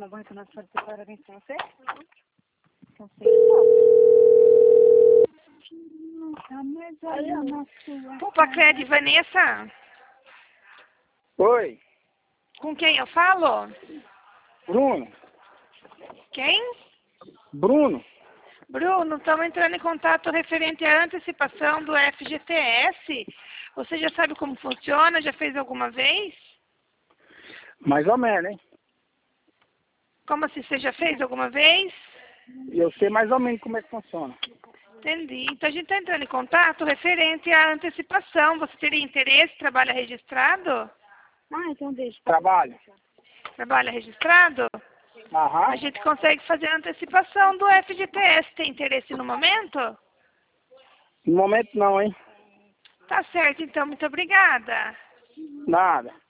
tomar banho para nós fazer parabéns para você? Então, Pupacred, Vanessa? Oi, Com quem eu falo? Bruno. Quem? Bruno. Bruno, estamos entrando em contato referente à antecipação do FGTS. Você já sabe como funciona? Já fez alguma vez? Mais ou menos, hein? Como assim? Você já fez alguma vez? Eu sei mais ou menos como é que funciona. Entendi. Então a gente está entrando em contato referente à antecipação. Você teria interesse? Trabalha registrado? então deixa. Trabalho. Trabalha registrado? Aham. A gente consegue fazer a antecipação do FGTS. Tem interesse no momento? No momento não, hein? Tá certo, então. Muito obrigada. Nada.